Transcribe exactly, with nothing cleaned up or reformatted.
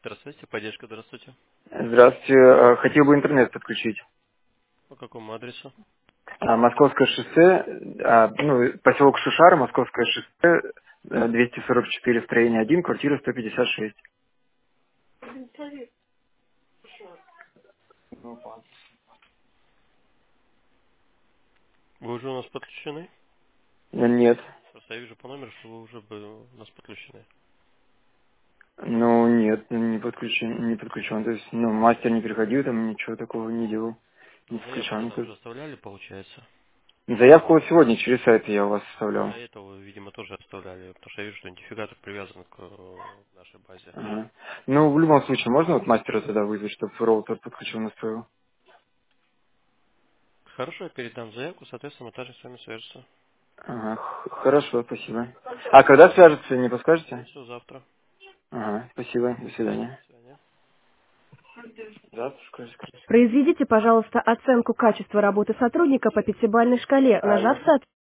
Здравствуйте, поддержка, здравствуйте. Здравствуйте. Э, Хотел бы интернет подключить. По какому адресу? А, Московское шоссе, а, ну, поселок Шушара, Московское шоссе, э, двести сорок четыре, строение один, квартира сто пятьдесят шесть. Вы уже у нас подключены? Э, Нет. Просто я вижу по номеру, что вы уже бы у нас подключены. Ну, нет, не подключен, не подключен. То есть, ну, мастер не приходил, там ничего такого не делал. Не Ну, заявку подключал тогда никак. уже оставляли, получается. Заявку вот сегодня через сайт я у вас И оставлял. до этого, видимо, тоже оставляли, потому что я вижу, что идентификатор привязан к э, нашей базе. Ага. Ну, в любом случае, можно вот мастера тогда вызвать, чтобы роутер подключил, настроил? Хорошо, я передам заявку, соответственно, также с вами свяжется. Ага, х- хорошо, спасибо. А когда свяжется, не подскажете? Все, завтра. Ага, спасибо, до свидания. До свидания. Завтра, скажи, скажи. Произведите, пожалуйста, оценку качества работы сотрудника по пятибалльной шкале, А, нажав я «Соответственно».